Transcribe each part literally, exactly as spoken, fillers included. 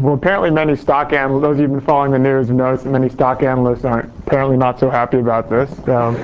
well, apparently many stock analysts, those of you who've been following the news have noticed that many stock analysts aren't apparently not so happy about this. So,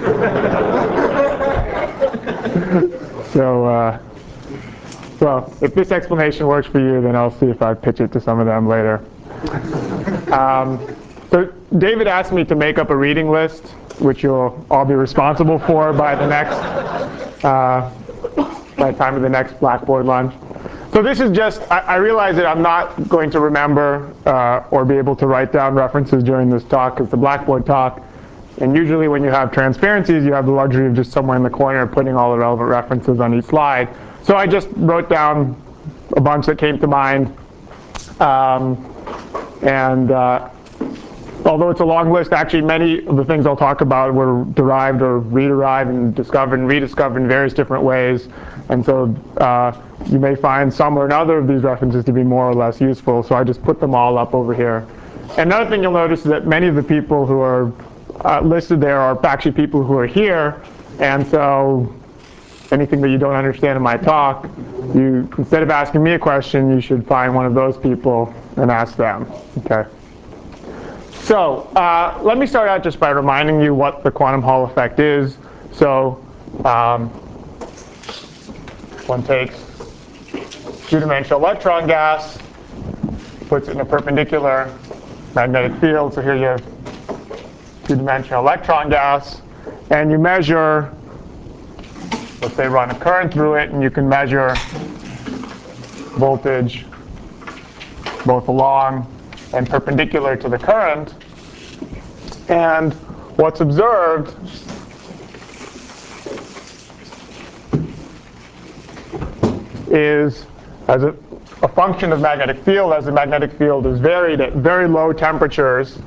so uh, well, if this explanation works for you, then I'll see if I pitch it to some of them later. Um, so David asked me to make up a reading list, which you'll all be responsible for by the next, uh, by the time of the next Blackboard lunch. So this is just, I, I realize that I'm not going to remember uh, or be able to write down references during this talk. It's a Blackboard talk. And usually when you have transparencies, you have the luxury of just somewhere in the corner putting all the relevant references on each slide. So I just wrote down a bunch that came to mind. Um, and uh, although it's a long list, actually many of the things I'll talk about were derived or re-derived and discovered and rediscovered in various different ways. And so uh, you may find some or another of these references to be more or less useful. So I just put them all up over here. And another thing you'll notice is that many of the people who are uh, listed there are actually people who are here. And so anything that you don't understand in my talk, you, instead of asking me a question, you should find one of those people and ask them. Okay. So uh, let me start out just by reminding you what the quantum Hall effect is. So um, one takes two-dimensional electron gas, puts it in a perpendicular magnetic field. So here you have two-dimensional electron gas, and you measure, let's say run a current through it, and you can measure voltage both along and perpendicular to the current. And what's observed is, as a, a function of magnetic field, as the magnetic field is varied at very low temperatures,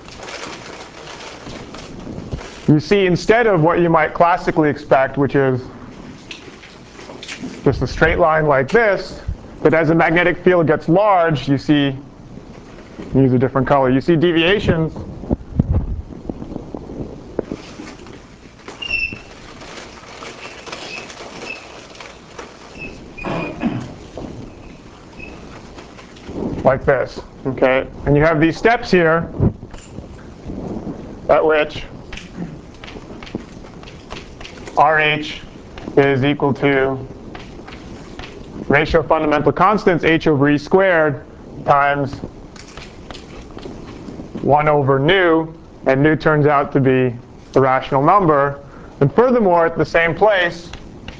you see instead of what you might classically expect, which is just a straight line like this, that as the magnetic field gets large, you see, use a different color, you see deviations like this, okay? And you have these steps here at which R H is equal to ratio of fundamental constants, H over E squared, times one over nu, and nu turns out to be a rational number. And furthermore, at the same place,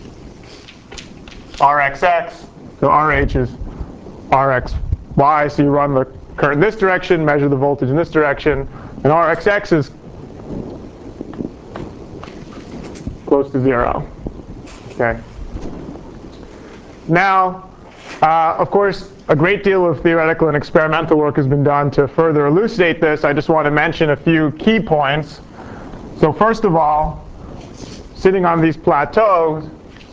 R X X, so R H is R X Y, so you run the current in this direction, measure the voltage in this direction, and R X X is close to zero. Okay. Now, uh, of course, a great deal of theoretical and experimental work has been done to further elucidate this. I just want to mention a few key points. So first of all, sitting on these plateaus,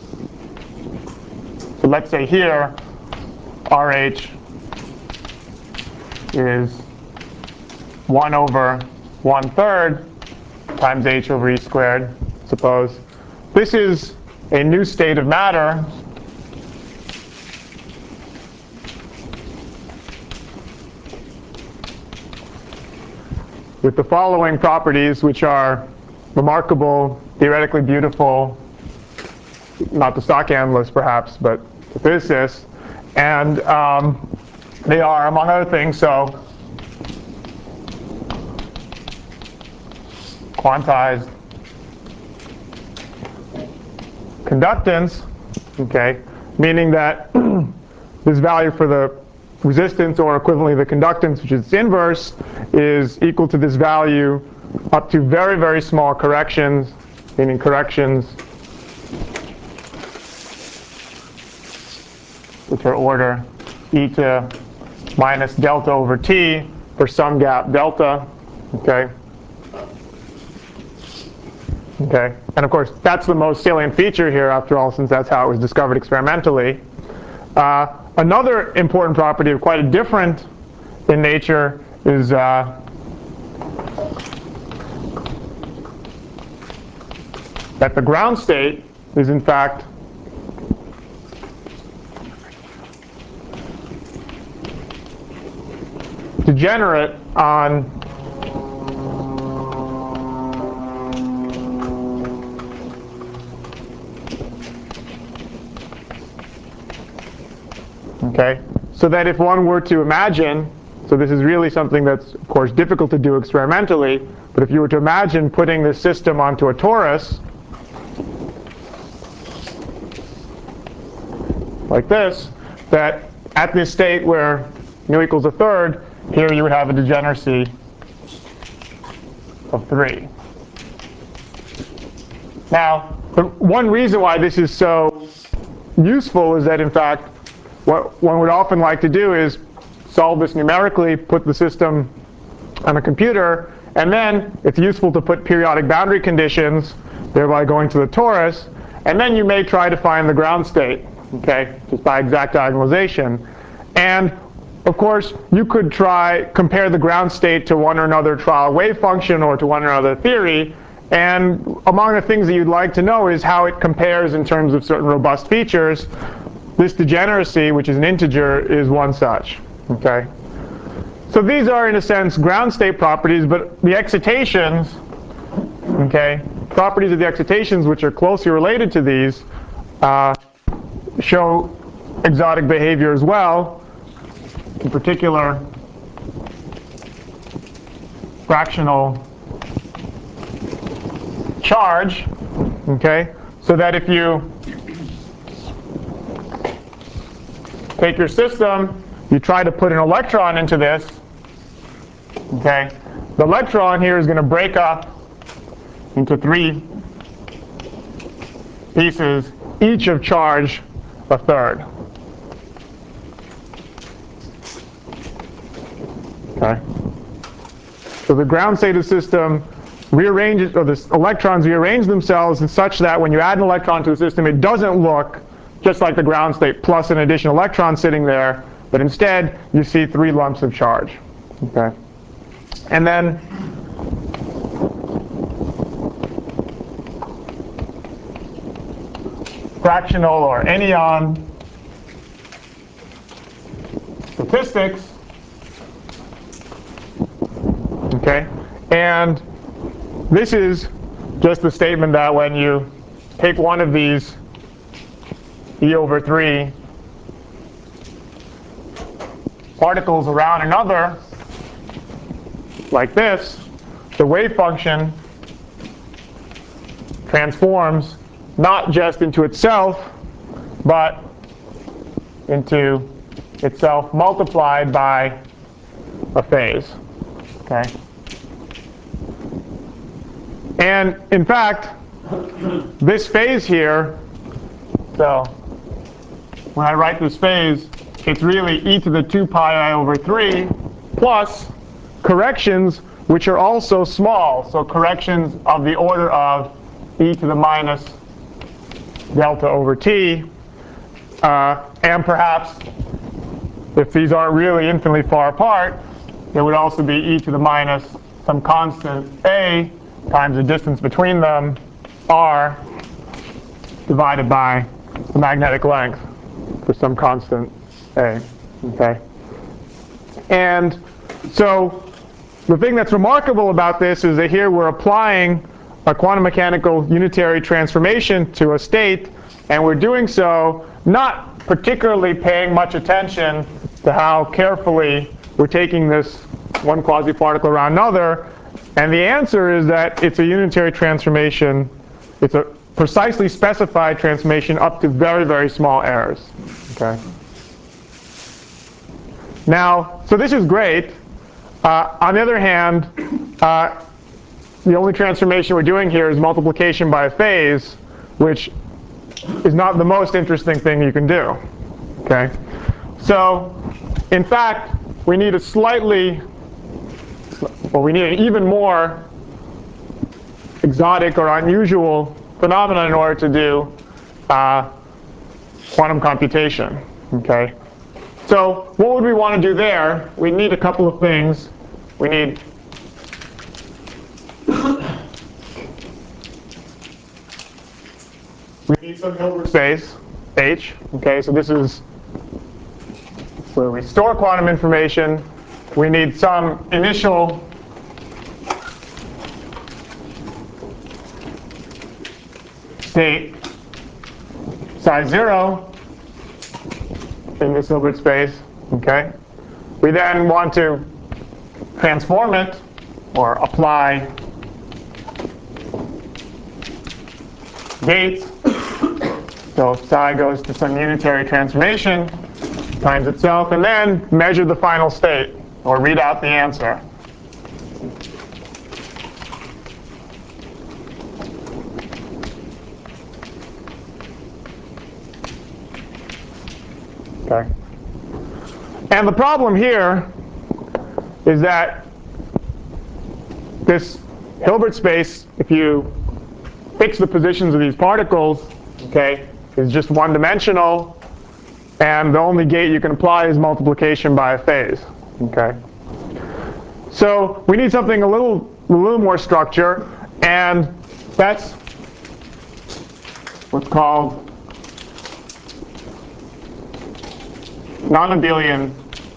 so let's say here, R H is one over one third times H over E squared, suppose. This is a new state of matter. With the following properties, which are remarkable, theoretically beautiful, not the stock analysts perhaps, but the physicists. And um, they are, among other things, so quantized conductance, okay, meaning that this value for the resistance, or equivalently the conductance, which is its inverse, is equal to this value up to very, very small corrections, meaning corrections which are order e to minus delta over t for some gap delta, okay? Okay, and of course that's the most salient feature here after all, since that's how it was discovered experimentally. Uh, another important property of quite a different in nature is uh, that the ground state is in fact degenerate on okay, so that if one were to imagine, so this is really something that's of course difficult to do experimentally, but if you were to imagine putting this system onto a torus like this, that at this state where nu equals a third, here you would have a degeneracy of three. Now, the one reason why this is so useful is that in fact what one would often like to do is solve this numerically, put the system on a computer, and then it's useful to put periodic boundary conditions, thereby going to the torus, and then you may try to find the ground state, okay, just by exact diagonalization. And of course, you could try compare the ground state to one or another trial wave function or to one or another theory, and among the things that you'd like to know is how it compares in terms of certain robust features. This degeneracy, which is an integer, is one such. Okay? So these are, in a sense, ground state properties, but the excitations, okay, properties of the excitations which are closely related to these uh, show exotic behavior as well. In particular, fractional charge, okay, so that if you take your system, you try to put an electron into this, okay, the electron here is going to break up into three pieces, each of charge a third. Okay. So the ground state of the system rearranges, or the electrons rearrange themselves in such that when you add an electron to the system, it doesn't look just like the ground state plus an additional electron sitting there, but instead you see three lumps of charge. Okay. And then fractional or anyon statistics. Okay, and this is just the statement that when you take one of these e over three particles around another, like this, the wave function transforms not just into itself, but into itself multiplied by a phase. Okay. And in fact, this phase here, so when I write this phase, it's really e to the two pi I over three plus corrections which are also small, so corrections of the order of e to the minus delta over t, uh, and perhaps if these aren't really infinitely far apart, there would also be e to the minus some constant a times the distance between them, r, divided by the magnetic length for some constant a. Okay? And so the thing that's remarkable about this is that here we're applying a quantum mechanical unitary transformation to a state, and we're doing so not particularly paying much attention to how carefully we're taking this one quasi-particle around another, and the answer is that it's a unitary transformation. It's a precisely specified transformation up to very, very small errors. Okay. Now, so this is great. Uh, on the other hand, uh, the only transformation we're doing here is multiplication by a phase, which is not the most interesting thing you can do. Okay. So, in fact, we need a slightly, well, we need an even more exotic or unusual phenomenon in order to do uh, quantum computation. Okay. So, what would we want to do there? We need a couple of things. We need we need some Hilbert space, H. Okay, so this is where we store quantum information, we need some initial state psi zero in this Hilbert space, okay? We then want to transform it or apply gates. So psi goes to some unitary transformation times itself, and then measure the final state or read out the answer. Okay. And the problem here is that this Hilbert space, if you fix the positions of these particles, okay, is just one-dimensional, and the only gate you can apply is multiplication by a phase. Okay. So we need something a little, a little more structure, and that's what's called non-abelian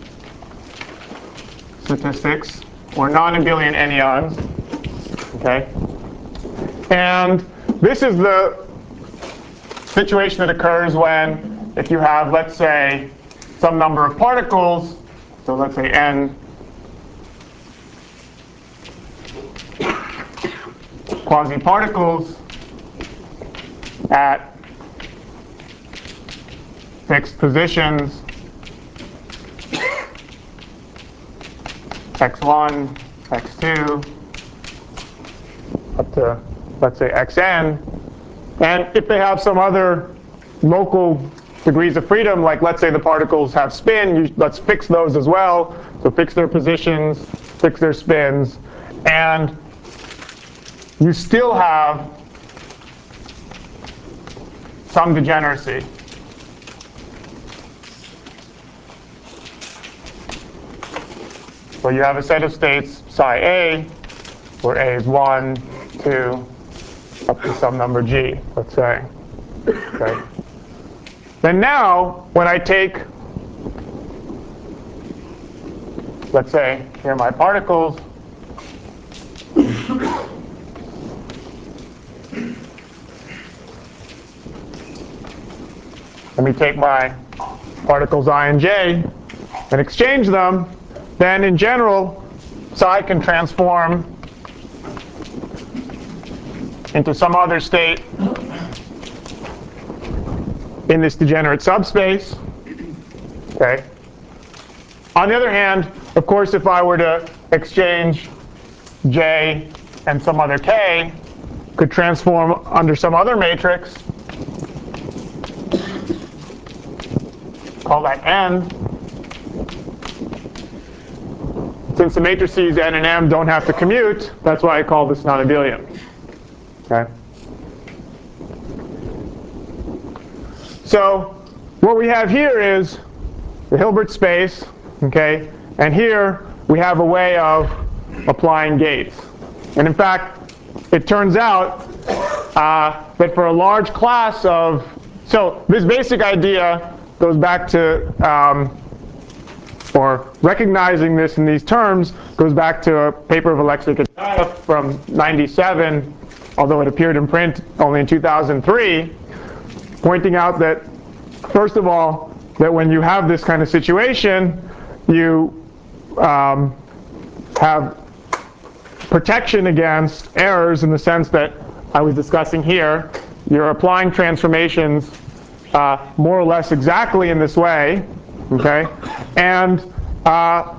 statistics, or non-abelian anyons. Okay. And this is the situation that occurs when, if you have, let's say, some number of particles, so let's say n quasi-particles at fixed positions, x one, x two, up to, let's say, xn. And if they have some other local degrees of freedom, like let's say the particles have spin, you, let's fix those as well. So fix their positions, fix their spins, and you still have some degeneracy. So you have a set of states psi A, where A is one, two, up to some number g, let's say. Okay. Then now, when I take, let's say, here are my particles. Let me take my particles I and j and exchange them. Then in general, psi can transform into some other state in this degenerate subspace. Okay. On the other hand, of course, if I were to exchange j and some other k, could transform under some other matrix, call that n. Since the matrices n and m don't have to commute, that's why I call this non-abelian. Okay. So what we have here is the Hilbert space, okay, and here we have a way of applying gates. And in fact, it turns out uh, that for a large class of, so this basic idea goes back to, um, or recognizing this in these terms goes back to a paper of Alexei Kitaev from ninety-seven, although it appeared in print only in two thousand three, pointing out that, first of all, that when you have this kind of situation, you um, have protection against errors in the sense that I was discussing here. You're applying transformations uh, more or less exactly in this way, okay? And uh,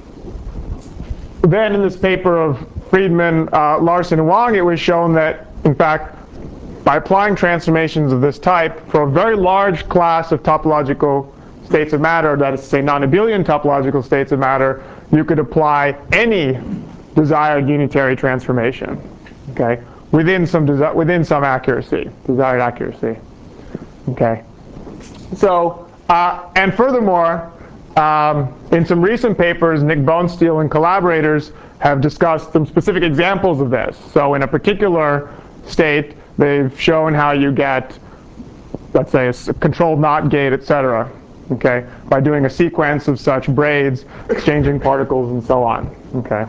then in this paper of Friedman, uh, Larson, and Wang, it was shown that, in fact, by applying transformations of this type for a very large class of topological states of matter, that is to say non-abelian topological states of matter, you could apply any desired unitary transformation, okay, within some desi within some accuracy, desired accuracy, okay. So, uh, and furthermore, um, in some recent papers, Nick Bonesteel and collaborators have discussed some specific examples of this. So, in a particular state, they've shown how you get, let's say, a controlled NOT gate, et cetera. okay, by doing a sequence of such braids, exchanging particles, and so on. Okay.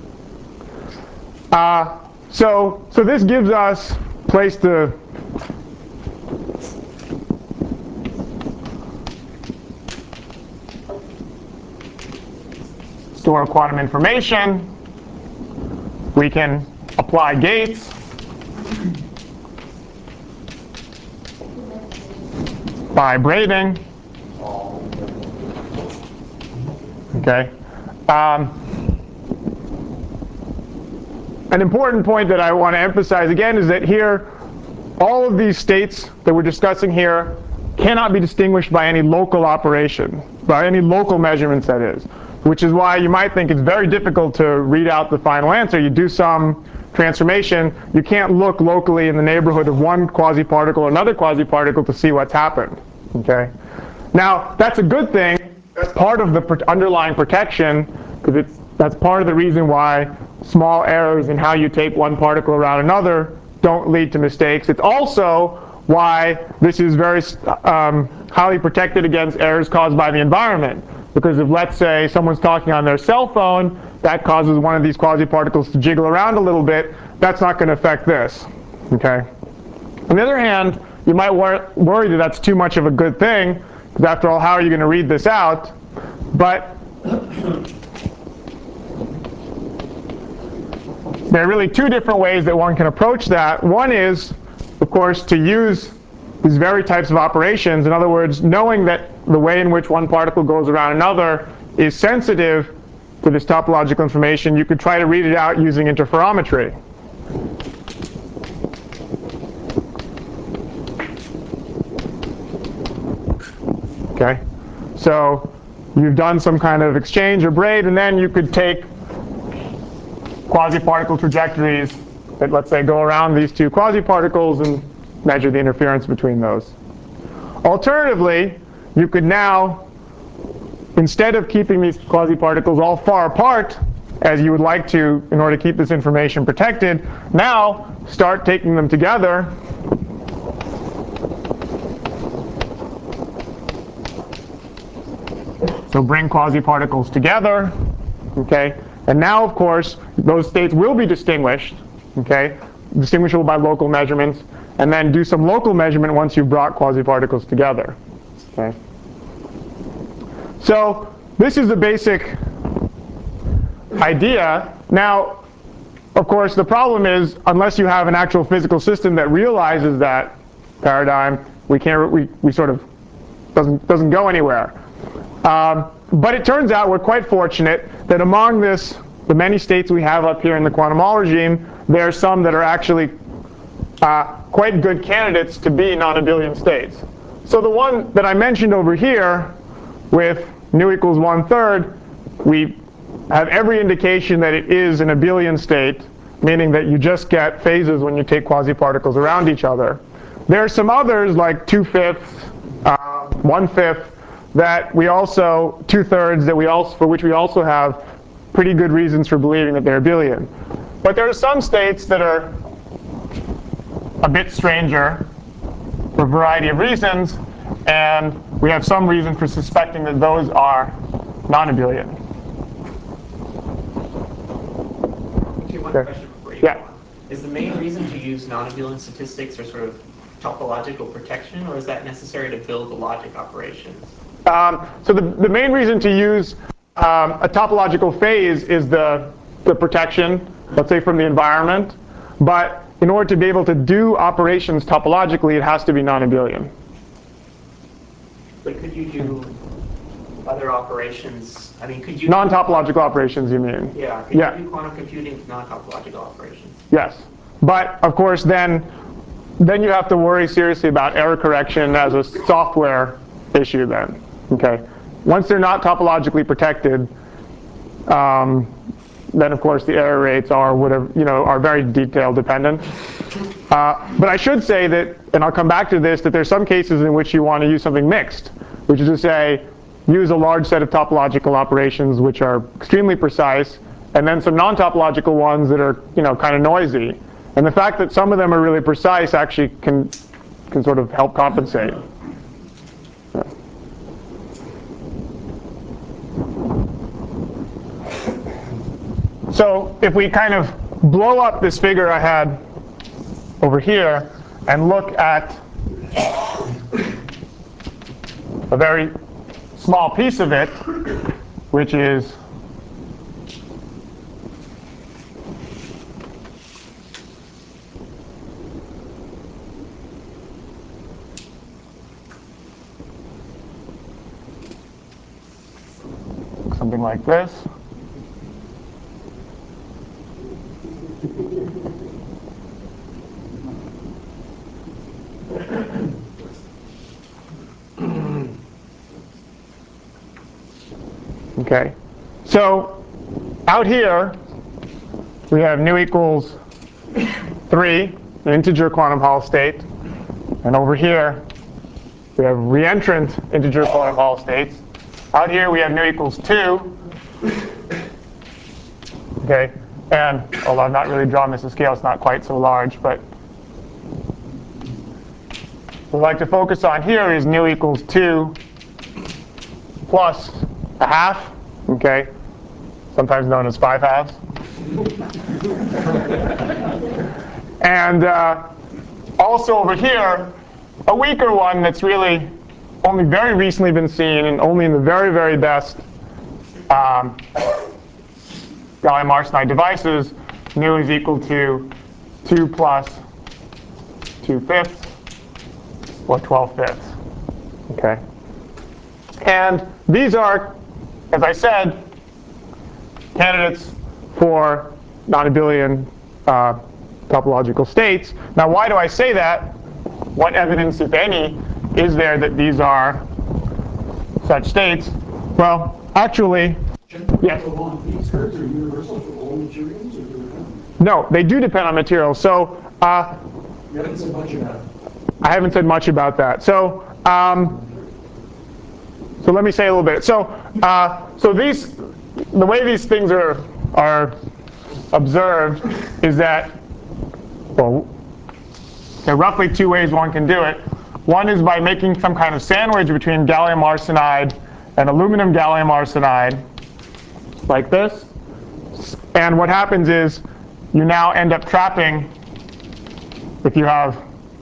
Uh, so, so this gives us place to store quantum information. We can apply gates. By braiding. Okay. Um, an important point that I want to emphasize again is that here, all of these states that we're discussing here cannot be distinguished by any local operation, by any local measurements, that is. Which is why you might think it's very difficult to read out the final answer. You do some transformation, you can't look locally in the neighborhood of one quasi-particle or another quasi-particle to see what's happened. Okay? Now, that's a good thing. That's part of the underlying protection, because it's that's part of the reason why small errors in how you take one particle around another don't lead to mistakes. It's also why this is very um, highly protected against errors caused by the environment. Because if, let's say, someone's talking on their cell phone, that causes one of these quasi-particles to jiggle around a little bit, that's not going to affect this. Okay? On the other hand, you might wor worry that that's too much of a good thing, because after all, how are you going to read this out? But there are really two different ways that one can approach that. One is, of course, to use these very types of operations. In other words, knowing that the way in which one particle goes around another is sensitive to this topological information, you could try to read it out using interferometry. Okay? So you've done some kind of exchange or braid, and then you could take quasi-particle trajectories that, let's say, go around these two quasi-particles and measure the interference between those. Alternatively, you could now, instead of keeping these quasi-particles all far apart, as you would like to in order to keep this information protected, now start taking them together. So bring quasi-particles together, okay? And now, of course, those states will be distinguished, okay? Distinguishable by local measurements, and then do some local measurement once you've brought quasi-particles together, okay? So this is the basic idea. Now, of course, the problem is, unless you have an actual physical system that realizes that paradigm, we can't, we, we sort of, doesn't, doesn't go anywhere. Um, but it turns out we're quite fortunate that among this, the many states we have up here in the quantum Hall regime, there are some that are actually uh, quite good candidates to be non-abelian states. So the one that I mentioned over here with nu equals one third, we have every indication that it is an abelian state, meaning that you just get phases when you take quasi-particles around each other. There are some others like two-fifths, uh, one-fifth, that we also, two-thirds, that we also, for which we also have pretty good reasons for believing that they're abelian. But there are some states that are a bit stranger for a variety of reasons, and we have some reason for suspecting that those are non-abelian. Okay, one Okay. question before you Yeah. go on. Is the main reason to use non-abelian statistics or sort of topological protection, or is that necessary to build the logic operations? Um, so the, the main reason to use um, a topological phase is the, the protection, let's say from the environment. But in order to be able to do operations topologically, it has to be non-abelian. But could you do other operations? I mean, could you... Non-topological operations, you mean? Yeah. Could Yeah. you do quantum computing with non-topological operations? Yes. But, of course, then, then you have to worry seriously about error correction as a software issue then. Okay. Once they're not topologically protected, um, then of course the error rates are whatever, you know, are very detail dependent. Uh, but I should say that, and I'll come back to this, that there's some cases in which you want to use something mixed, which is to say, use a large set of topological operations which are extremely precise, and then some non-topological ones that are, you know, kind of noisy. And the fact that some of them are really precise actually can can sort of help compensate. so if we kind of blow up this figure I had over here and look at a very small piece of it, which is something like this. Okay, so out here we have nu equals three, an integer quantum Hall state, and over here we have reentrant integer quantum Hall states. Out here we have nu equals two. Okay, and although I've not really drawn this to scale, it's not quite so large, but what I'd like to focus on here is nu equals two plus a half, okay, sometimes known as five halves. And uh, also over here, a weaker one that's really only very recently been seen and only in the very, very best um, gallium arsenide devices, nu is equal to two plus two fifths or twelve fifths. Okay. And these are, as I said, candidates for non-abelian uh, topological states. Now, why do I say that? What evidence, if any, is there that these are such states? Well, actually, yes. These curves are universal for all materials, or do they depend? No, they do depend on materials. So uh, You haven't said much about it. I haven't said much about that. So um, so let me say a little bit. So uh, so these, the way these things are are observed is that, well, there are roughly two ways one can do it. One is by making some kind of sandwich between gallium arsenide and aluminum gallium arsenide, like this. And what happens is you now end up trapping, if you have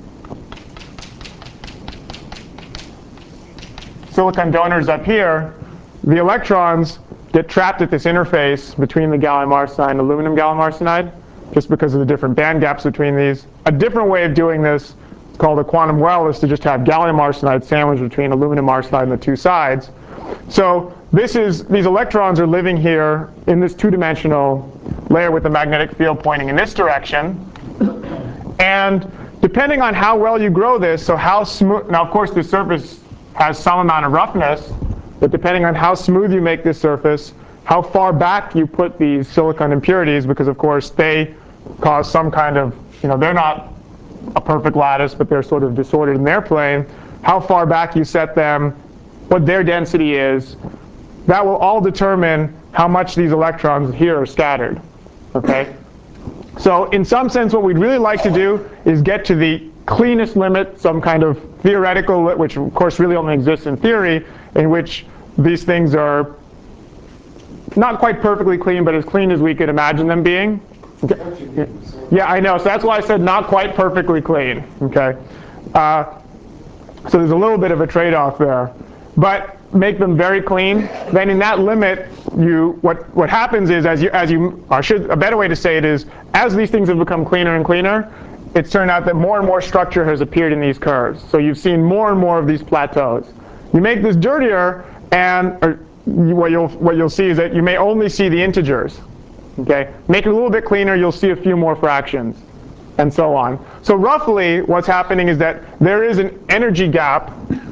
silicon donors up here, the electrons get trapped at this interface between the gallium arsenide and aluminum gallium arsenide, just because of the different band gaps between these. A different way of doing this, called a quantum well, is to just have gallium arsenide sandwiched between aluminum arsenide on the two sides. So this is, these electrons are living here in this two-dimensional layer with a magnetic field pointing in this direction. And depending on how well you grow this, so how smooth, now of course the surface has some amount of roughness, but depending on how smooth you make this surface, how far back you put these silicon impurities, because of course they cause some kind of, you know, they're not a perfect lattice, but they're sort of disordered in their plane, how far back you set them, what their density is, that will all determine how much these electrons here are scattered. Okay? So in some sense, what we'd really like to do is get to the cleanest limit, some kind of theoretical, which of course really only exists in theory, in which these things are not quite perfectly clean, but as clean as we could imagine them being. Okay. Yeah, I know. So that's why I said not quite perfectly clean. Okay. Uh, so there's a little bit of a trade-off there, but make them very clean. Then in that limit, you what what happens is as you as you or should a better way to say it is as these things have become cleaner and cleaner, it's turned out that more and more structure has appeared in these curves. So you've seen more and more of these plateaus. You make this dirtier, and or what you'll what you'll see is that you may only see the integers. Okay, make it a little bit cleaner, you'll see a few more fractions, and so on. So roughly, what's happening is that there is an energy gap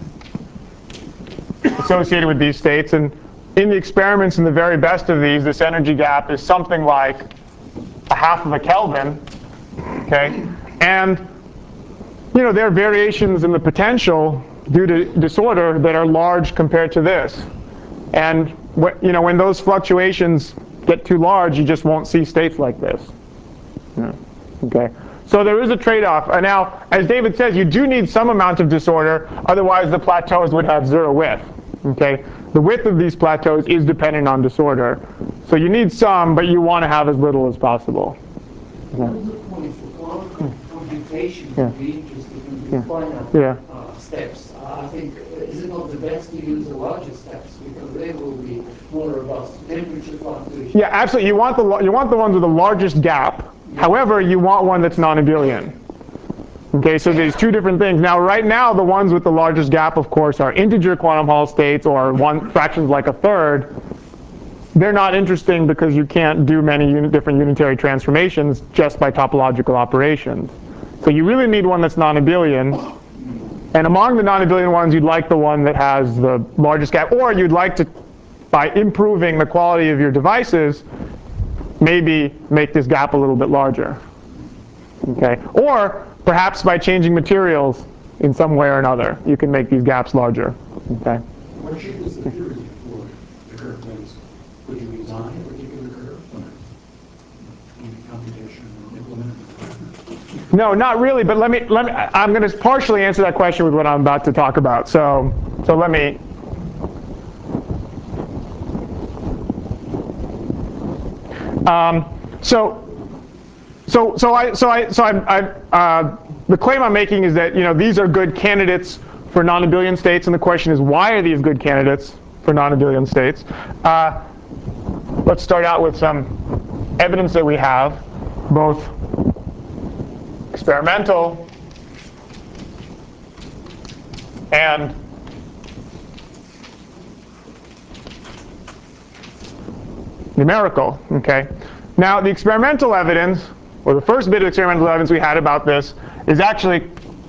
associated with these states, and in the experiments in the very best of these, this energy gap is something like a half of a Kelvin. Okay, and you know there are variations in the potential due to disorder that are large compared to this, and what you know when those fluctuations get too large, you just won't see states like this. Yeah. Okay. So there is a trade-off. And now, as David says, you do need some amount of disorder, otherwise the plateaus would have zero width. Okay. the width of these plateaus is dependent on disorder. So you need some, but you want to have as little as possible. One of the points for quantum computation Yeah. would be interesting in the Yeah. final Yeah. uh, steps. I think, uh, is it not the best to use the larger steps because they will be more robust to temperature fluctuation? Yeah, absolutely. You want the you want the ones with the largest gap. However, you want one that's non-abelian. Okay, so there's two different things. Now, right now, the ones with the largest gap, of course, are integer quantum Hall states or one fractions like a third. They're not interesting because you can't do many uni different unitary transformations just by topological operations. So you really need one that's non-abelian. And among the non-abelian ones, you'd like the one that has the largest gap, or you'd like to, by improving the quality of your devices, maybe make this gap a little bit larger. Okay? Or perhaps by changing materials in some way or another, you can make these gaps larger. Okay? What shape is the theory for the curve plates? Would you design a particular curve in computation and implement it? No, not really, but let me, let me, I'm going to partially answer that question with what I'm about to talk about. So, so let me, um, so, so, so I, so I, so I, I uh, the claim I'm making is that, you know, these are good candidates for non-abelian states, and the question is, why are these good candidates for non-abelian states? Uh, let's start out with some evidence that we have, both experimental and numerical. Okay. Now, the experimental evidence, or the first bit of experimental evidence we had about this, is actually,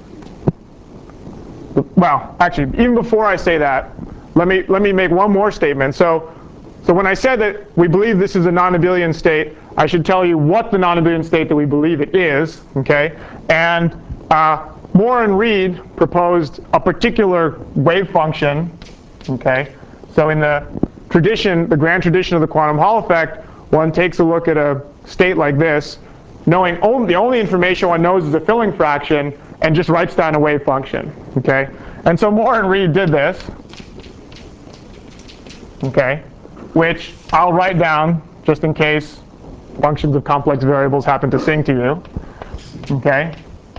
well, actually, even before I say that, let me let me make one more statement. So, so when I said that we believe this is a non-abelian state, I should tell you what the non-abelian state that we believe it is. Okay, and uh, Moore and Reed proposed a particular wave function. Okay, so in the tradition, the grand tradition of the quantum Hall effect, one takes a look at a state like this, knowing only, the only information one knows is the filling fraction, and just writes down a wave function. Okay, and so Moore and Reed did this. Okay, which I'll write down just in case functions of complex variables happen to sing to you. Okay,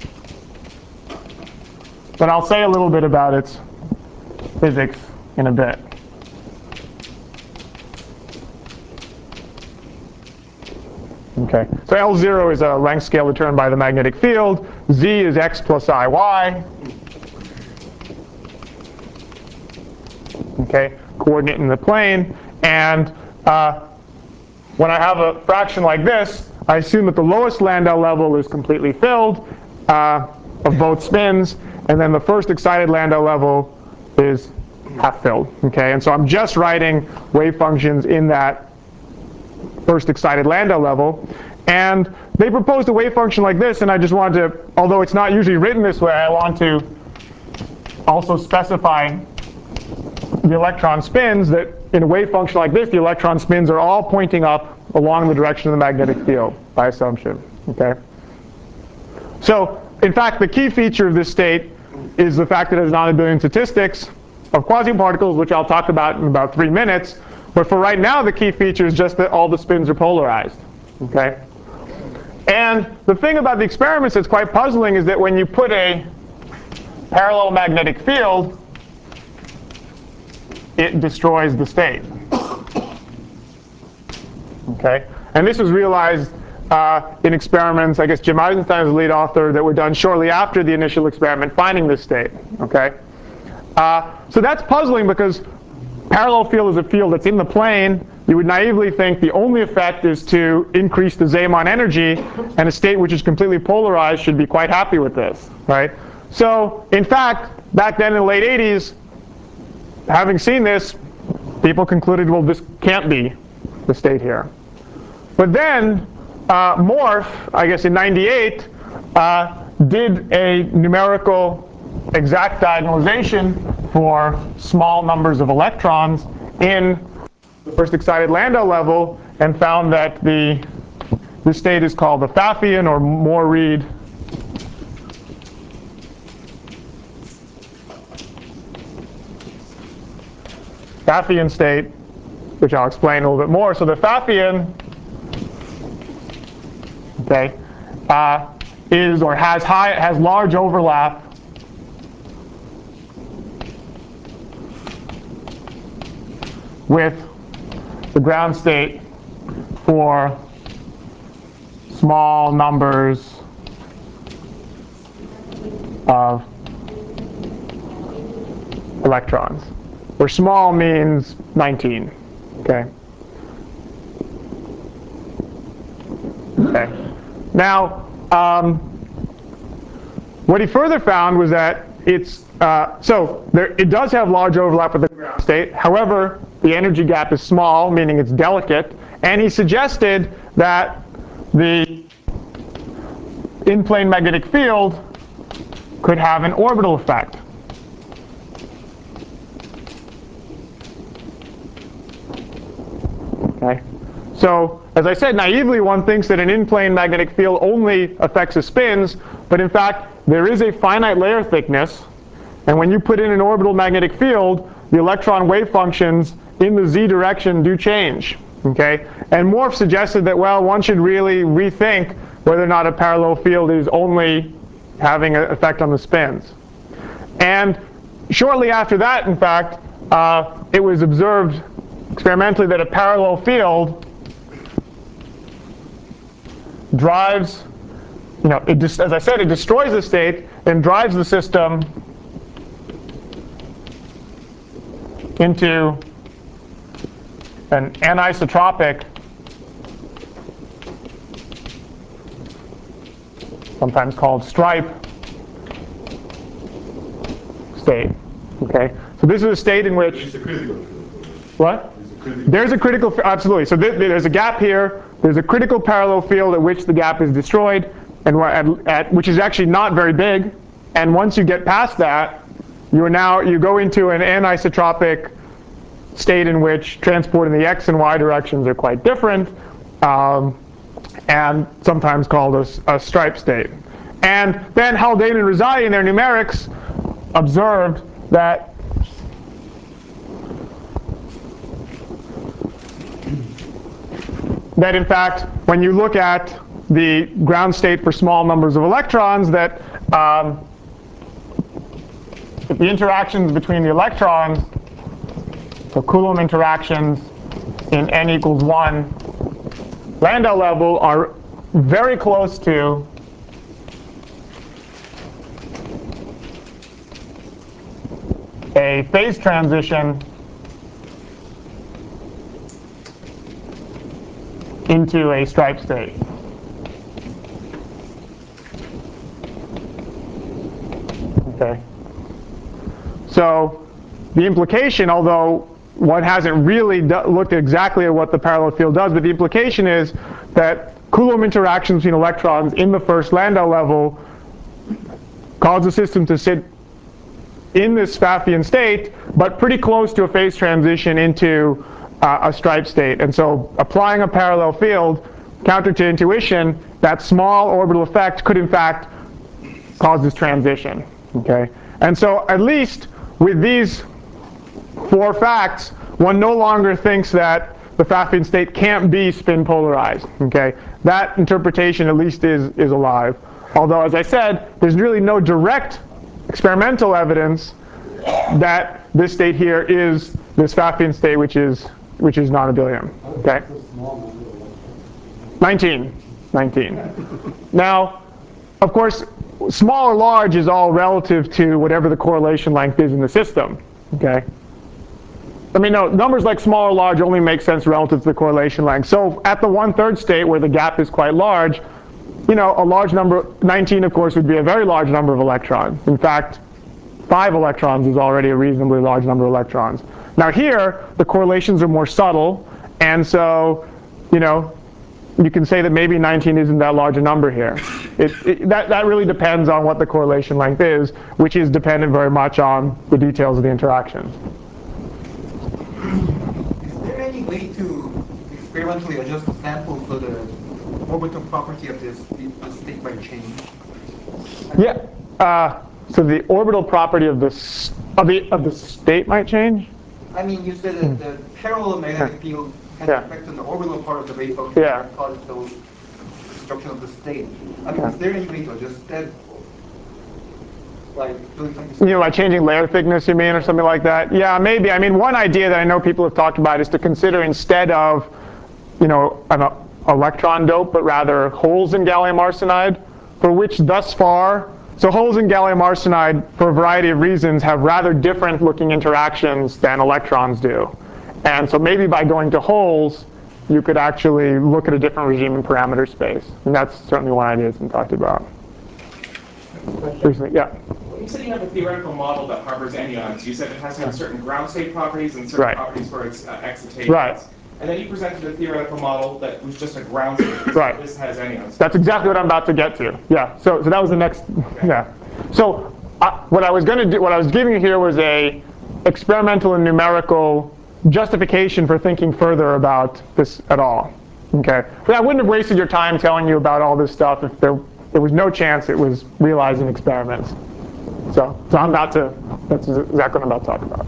but I'll say a little bit about its physics in a bit. Okay, so L zero is a length scale determined by the magnetic field. Z is x plus I y. Okay, coordinate in the plane. And uh, when I have a fraction like this, I assume that the lowest Landau level is completely filled uh, of both spins, and then the first excited Landau level is half filled. Okay, and so I'm just writing wave functions in that first excited Landau level. And they proposed a wave function like this, and I just wanted to, although it's not usually written this way, I want to also specify the electron spins, that in a wave function like this, the electron spins are all pointing up along the direction of the magnetic field by assumption. Okay? So, in fact, the key feature of this state is the fact that it has non-abelian statistics of quasiparticles, which I'll talk about in about three minutes. But for right now, the key feature is just that all the spins are polarized. Okay? And the thing about the experiments that's quite puzzling is that when you put a parallel magnetic field, it destroys the state. Okay? And this was realized uh, in experiments, I guess Jim Eisenstein is the lead author, that were done shortly after the initial experiment finding this state. Okay? Uh, so that's puzzling because parallel field is a field that's in the plane. You would naively think the only effect is to increase the Zeeman energy, and a state which is completely polarized should be quite happy with this, right? So, in fact, back then in the late eighties, having seen this, people concluded, well, this can't be the state here. But then, uh, Morph, I guess in ninety-eight, uh, did a numerical exact diagonalization for small numbers of electrons in the first excited Landau level, and found that the this state is called the Pfaffian or Moore-Reed Pfaffian state, which I'll explain a little bit more. So the Pfaffian, okay, uh, is or has high has large overlap with the ground state for small numbers of electrons, where small means nineteen. Okay. Okay. Now, um, what he further found was that it's uh, so there, it does have large overlap with the ground state. However, the energy gap is small, meaning it's delicate. And he suggested that the in-plane magnetic field could have an orbital effect. Okay. So, as I said, naively one thinks that an in-plane magnetic field only affects the spins, but in fact there is a finite layer thickness, and when you put in an orbital magnetic field, the electron wave functions in the z direction do change. Okay? And Morph suggested that, well, one should really rethink whether or not a parallel field is only having an effect on the spins. And shortly after that, in fact, uh, it was observed experimentally that a parallel field drives, you know, it just, as I said, it destroys the state and drives the system into an anisotropic, sometimes called stripe state. Okay, so this is a state in which It's a critical. what? It's a critical. There's a critical, absolutely. So th there's a gap here. There's a critical parallel field at which the gap is destroyed, and at, at which is actually not very big. And once you get past that, you are now you go into an anisotropic state in which transport in the x and y directions are quite different, um, and sometimes called a, a stripe state. And then Haldane and Rezai in their numerics observed that that in fact, when you look at the ground state for small numbers of electrons, that um, if the interactions between the electrons, so Coulomb interactions in n equals one Landau level, are very close to a phase transition into a stripe state. Okay. So the implication, although one hasn't really looked at exactly at what the parallel field does, but the implication is that Coulomb interactions between electrons in the first Landau level cause the system to sit in this Pfaffian state, but pretty close to a phase transition into uh, a stripe state. And so applying a parallel field, counter to intuition, that small orbital effect could in fact cause this transition. Okay? And so at least with these four facts, one no longer thinks that the Pfaffian state can't be spin polarized. Okay? That interpretation at least is, is alive. Although, as I said, there's really no direct experimental evidence that this state here is this Pfaffian state, which is which is non-abelian. Okay? nineteen. nineteen. Now, of course, small or large is all relative to whatever the correlation length is in the system. Okay? I mean, no, numbers like small or large only make sense relative to the correlation length. So at the one-third state, where the gap is quite large, you know, a large number, nineteen, of course, would be a very large number of electrons. In fact, five electrons is already a reasonably large number of electrons. Now here, the correlations are more subtle, and so, you know, you can say that maybe nineteen isn't that large a number here. It, it, that, that really depends on what the correlation length is, which is dependent very much on the details of the interactions. Is there any way to experimentally adjust the sample so the orbital property of this, the state might change? Yeah. Uh, so the orbital property of the of the of the state might change. I mean, you said that the parallel magnetic field has Yeah. an effect on the orbital part of the wave function Yeah. that causes those destruction of the state. I mean, Yeah. is there any way to adjust that? Like doing something? You know, like changing layer thickness, you mean, or something like that? Yeah, maybe. I mean, one idea that I know people have talked about is to consider instead of, you know, an uh, electron dope, but rather holes in gallium arsenide, for which thus far, so holes in gallium arsenide, for a variety of reasons, have rather different looking interactions than electrons do. And so maybe by going to holes, you could actually look at a different regime in parameter space. And that's certainly one idea that's been talked about. Recently, yeah. Well, you said you have a theoretical model that harbors anyons. You said it has to have certain ground state properties and certain Right. properties for its uh, excitation. Right. And then you presented a theoretical model that was just a ground state. Right. This has anyons. That's exactly what I'm about to get to. Yeah. So, so that was the next. Yeah. So, uh, what I was going to do, what I was giving you here was a experimental and numerical justification for thinking further about this at all. Okay. But I wouldn't have wasted your time telling you about all this stuff if there there was no chance it was realizing experiments. So, so I'm about to. That's exactly what I'm about to talk about.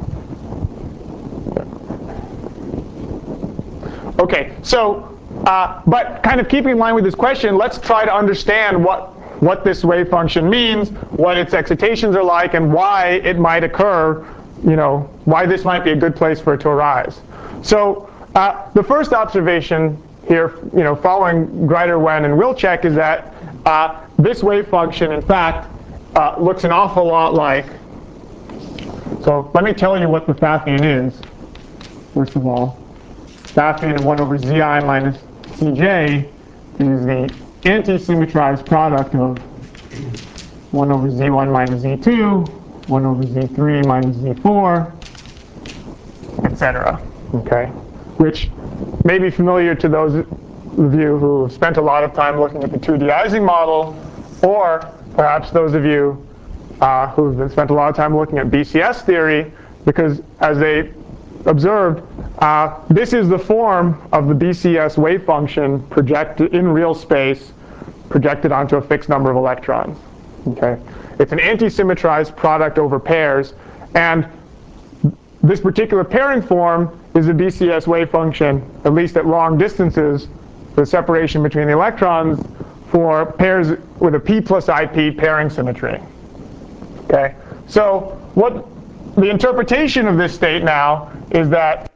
Okay, so, uh, but kind of keeping in line with this question, let's try to understand what, what this wave function means, what its excitations are like, and why it might occur, you know, why this might be a good place for it to arise. So uh, the first observation here, you know, following Greider, Wen, and Wilczek is that uh, this wave function, in fact, uh, looks an awful lot like, so let me tell you what the Pfaffian is, first of all. Pfaffian of one over Zi minus Cj is the anti-symmetrized product of one over Z one minus Z two, one over Z three minus Z four, et cetera. Okay, which may be familiar to those of you who have spent a lot of time looking at the two D Ising model, or perhaps those of you uh, who have spent a lot of time looking at B C S theory, because as they observed, uh, this is the form of the B C S wave function projected in real space, projected onto a fixed number of electrons. Okay, it's an anti-symmetrized product over pairs, and this particular pairing form is a B C S wave function, at least at long distances, the separation between the electrons for pairs with a p plus I P pairing symmetry. Okay, so what the interpretation of this state now is that,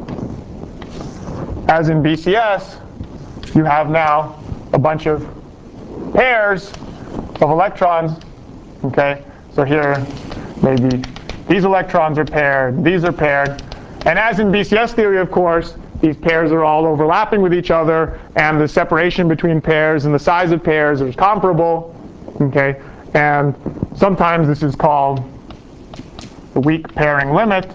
as in B C S, you have now a bunch of pairs of electrons. Okay, so here maybe these electrons are paired, these are paired, and as in B C S theory, of course, these pairs are all overlapping with each other, and the separation between pairs and the size of pairs is comparable. Okay, and sometimes this is called the weak pairing limit.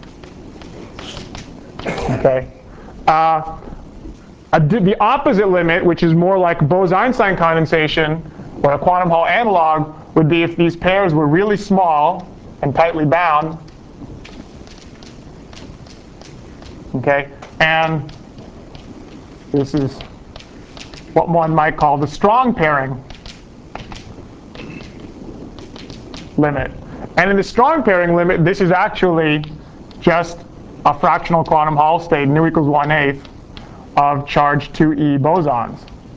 Okay. Uh, a, the opposite limit, which is more like Bose-Einstein condensation, or a quantum Hall analog, would be if these pairs were really small and tightly bound. Okay, and this is what one might call the strong pairing limit. And in the strong pairing limit, this is actually just a fractional quantum Hall state, nu equals one eighth, of charge two e bosons.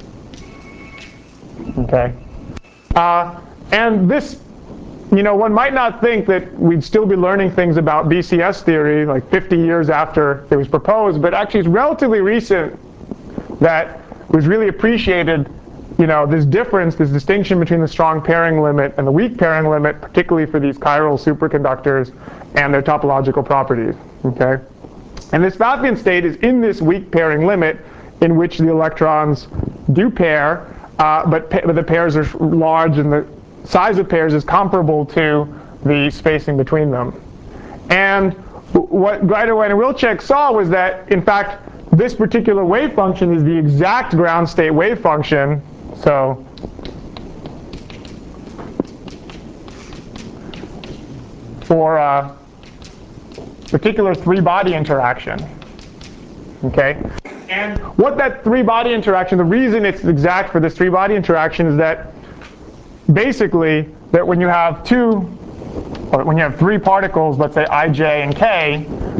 Okay. Uh, and this, you know, one might not think that we'd still be learning things about B C S theory like fifty years after it was proposed, but actually it's relatively recent that it was really appreciated, you know, this difference, this distinction between the strong pairing limit and the weak pairing limit, particularly for these chiral superconductors and their topological properties. Okay, and this Pfaffian state is in this weak pairing limit, in which the electrons do pair, uh, but, pa but the pairs are large and the size of pairs is comparable to the spacing between them. And what Greider, Wen, and Wilczek saw was that, in fact, this particular wave function is the exact ground state wave function. So for a particular three-body interaction. Okay? And what that three-body interaction, the reason it's exact for this three-body interaction is that basically that when you have two, or when you have three particles, let's say I, J, and K,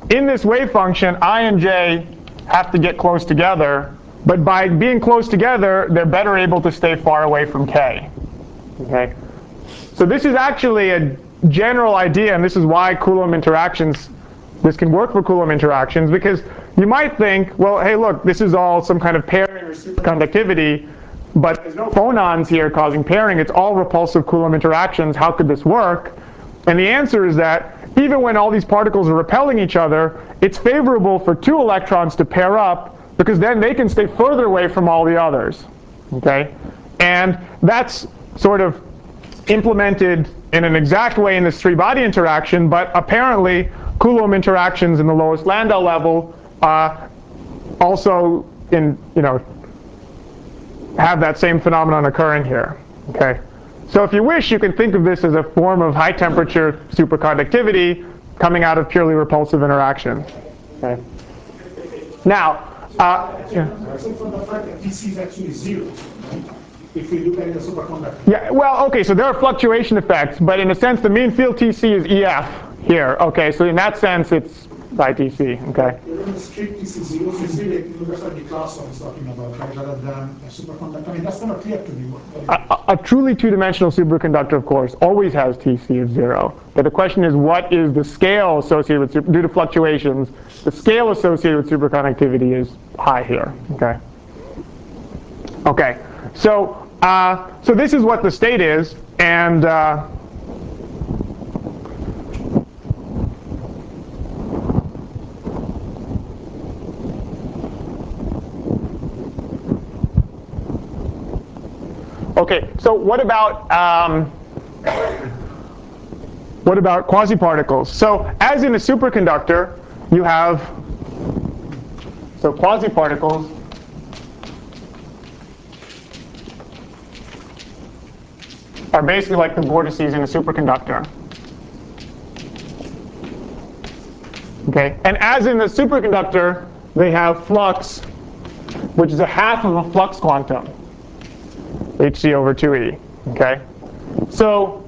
in this wave function, I and j have to get close together, but by being close together, they're better able to stay far away from k. Okay? So this is actually a general idea, and this is why Coulomb interactions, this can work for Coulomb interactions, because you might think, well, hey, look, this is all some kind of pairing or superconductivity, but there's no phonons here causing pairing. It's all repulsive Coulomb interactions. How could this work? And the answer is that even when all these particles are repelling each other, it's favorable for two electrons to pair up, because then they can stay further away from all the others. Okay? And that's sort of implemented in an exact way in this three-body interaction, but apparently Coulomb interactions in the lowest Landau level uh, also in, you know, have that same phenomenon occurring here. Okay? So if you wish, you can think of this as a form of high-temperature superconductivity coming out of purely repulsive interaction. Okay? Now, uh, yeah. Except for the fact that T C is actually zero, right? If we look at the superconductor. Yeah, well, okay, so there are fluctuation effects, but in a sense, the mean field T C is E F here. Okay, so in that sense, it's by T C. Okay. Even the strict T C zero, so it's really universal class I was talking about, rather than a superconductor. I mean, that's not clear to me. What, what a, a truly two-dimensional superconductor, of course, always has T C of zero. But the question is, what is the scale associated with super, due to fluctuations? The scale associated with superconductivity is high here. Okay. Okay. So. Uh, so this is what the state is, and uh, okay. So what about um, what about quasiparticles? So as in a superconductor, you have so quasiparticles. Are basically like the vortices in a superconductor. Okay, and as in the superconductor, they have flux, which is a half of a flux quantum, H C over two E. Okay, so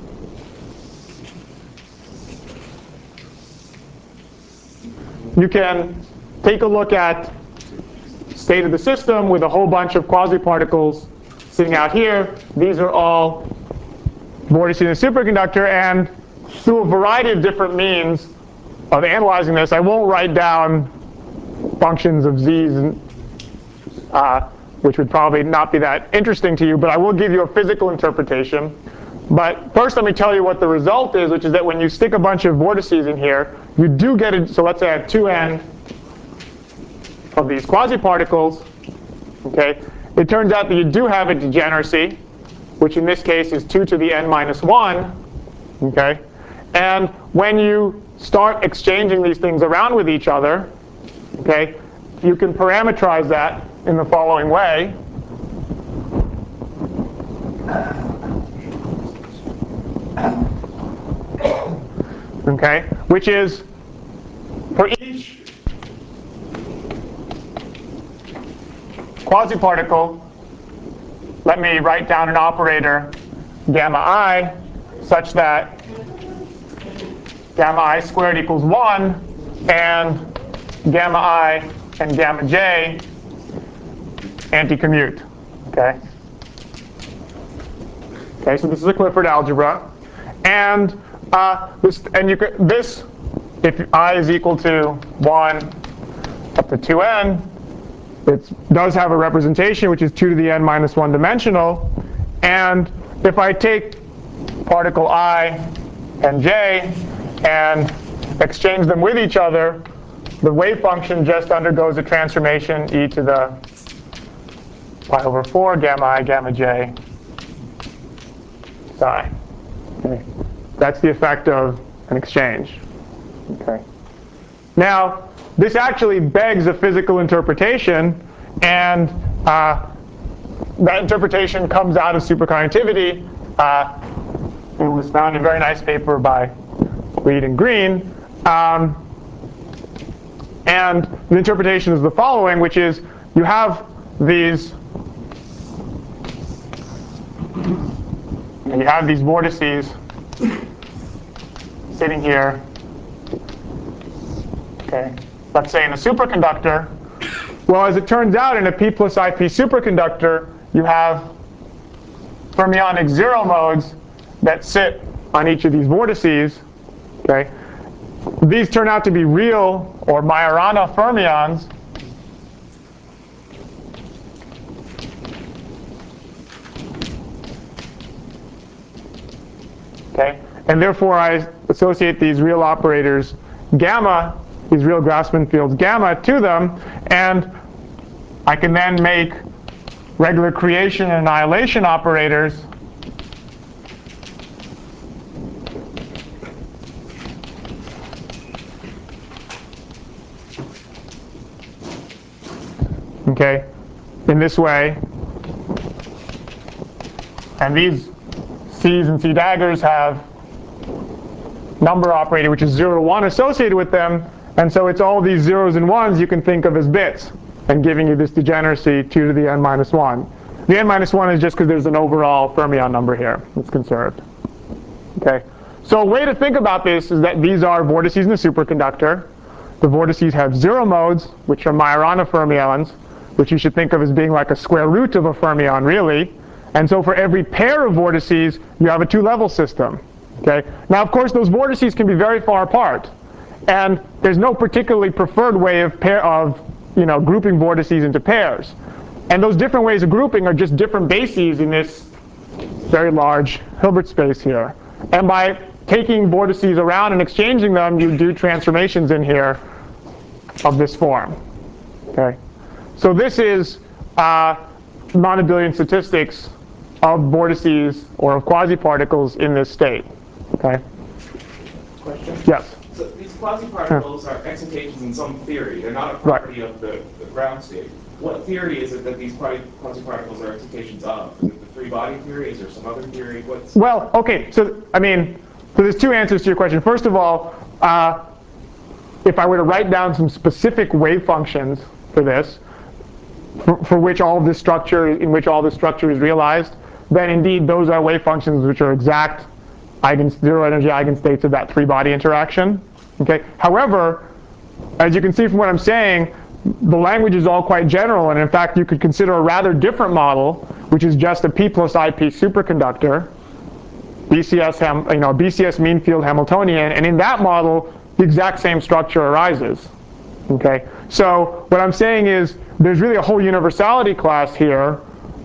you can take a look at state of the system with a whole bunch of quasiparticles sitting out here. These are all vortices in a superconductor, and through a variety of different means of analyzing this, I won't write down functions of z's, uh, which would probably not be that interesting to you, but I will give you a physical interpretation. But first, let me tell you what the result is, which is that when you stick a bunch of vortices in here, you do get it. So let's say I have two n of these quasiparticles. Okay, it turns out that you do have a degeneracy, which in this case is two to the n minus one, okay? And when you start exchanging these things around with each other, okay, you can parameterize that in the following way. Okay, which is for each quasiparticle, let me write down an operator, gamma I, such that gamma I squared equals one, and gamma I and gamma j anti-commute. Okay? Okay, so this is a Clifford algebra. And uh, this, and you could, this, if I is equal to one up to two n, it does have a representation, which is two to the n minus one dimensional. And if I take particle I and j and exchange them with each other, the wave function just undergoes a transformation e to the pi over four gamma I gamma j psi. Okay. That's the effect of an exchange. Okay. Now, this actually begs a physical interpretation, and uh, that interpretation comes out of superconductivity. Uh, it was found in a very nice paper by Reed and Green. Um, and the interpretation is the following, which is you have these you have these vortices sitting here okay, let's say in a superconductor. Well, as it turns out, in a p plus I p superconductor, you have fermionic zero modes that sit on each of these vortices. Okay, these turn out to be real or Majorana fermions. Okay, and therefore I associate these real operators gamma, these real Grassmann fields gamma, to them, and I can then make regular creation and annihilation operators okay, in this way. And these C's and C daggers have number operator, which is zero to one, associated with them. And so it's all these zeros and ones you can think of as bits, and giving you this degeneracy two to the n minus one. The n minus one is just because there's an overall fermion number here that's conserved. Okay, so a way to think about this is that these are vortices in a superconductor. The vortices have zero modes, which are Majorana fermions, which you should think of as being like a square root of a fermion, really. And so for every pair of vortices, you have a two-level system. Okay? Now, of course, those vortices can be very far apart. And there's no particularly preferred way of, pair of you know, grouping vortices into pairs. And those different ways of grouping are just different bases in this very large Hilbert space here. And by taking vortices around and exchanging them, you do transformations in here of this form. Okay? So this is uh, non-abelian statistics of vortices or of quasi-particles in this state. Okay? Question? Yes? So these quasi-particles are excitations in some theory. They're not a property Right. of the, the ground state. What theory is it that these quasi-particles are excitations of? Is it the three-body theory? Is there some other theory? What's... Well, okay, so, I mean, so there's two answers to your question. First of all, uh, if I were to write down some specific wave functions for this, for, for which all of this structure, in which all this structure is realized, then indeed those are wave functions which are exact eigen, zero energy eigenstates of that three-body interaction. Okay. However, as you can see from what I'm saying, the language is all quite general, and in fact you could consider a rather different model, which is just a p plus I p superconductor, B C S, ham, you know, B C S mean field Hamiltonian, and in that model the exact same structure arises. Okay. So what I'm saying is there's really a whole universality class here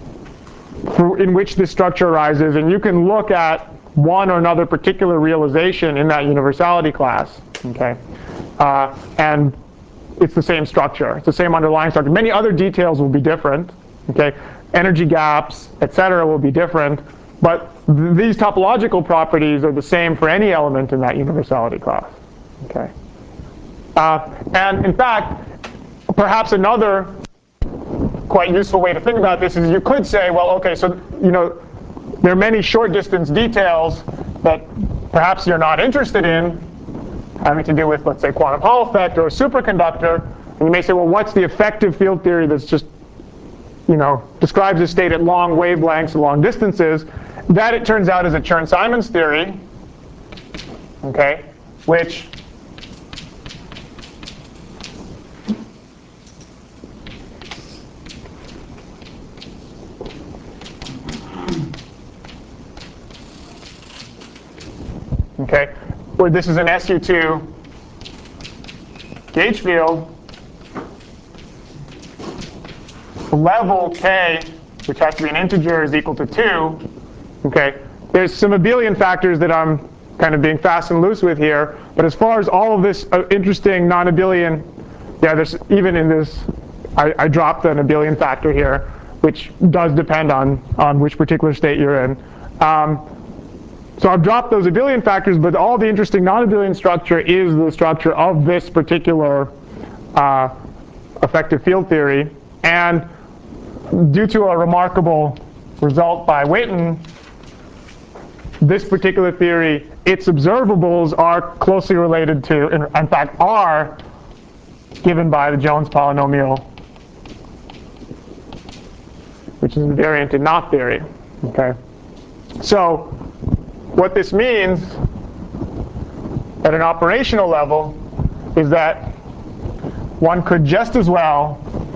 for, in which this structure arises, and you can look at one or another particular realization in that universality class. Okay, uh, and it's the same structure. It's the same underlying structure. Many other details will be different. Okay, energy gaps, et cetera, will be different, but th these topological properties are the same for any element in that universality class. Okay, uh, and in fact, perhaps another quite useful way to think about this is you could say, well, okay, so you know, there are many short distance details that perhaps you're not interested in, having to do with, let's say, quantum Hall effect or a superconductor. And you may say, well, what's the effective field theory that's just, you know, describes a state at long wavelengths and long distances? That, it turns out, is a Chern-Simons theory, okay, which okay, where this is an S U two gauge field, level k, which has to be an integer, is equal to two. Okay, there's some abelian factors that I'm kind of being fast and loose with here, but as far as all of this uh, interesting non-abelian, yeah, there's even in this, I, I dropped an abelian factor here, which does depend on on which particular state you're in. Um, So I've dropped those abelian factors, but all the interesting non-abelian structure is the structure of this particular uh, effective field theory. And due to a remarkable result by Witten, this particular theory, its observables are closely related to, in fact are, given by the Jones polynomial, which is invariant in knot theory. Okay, so what this means at an operational level is that one could just as well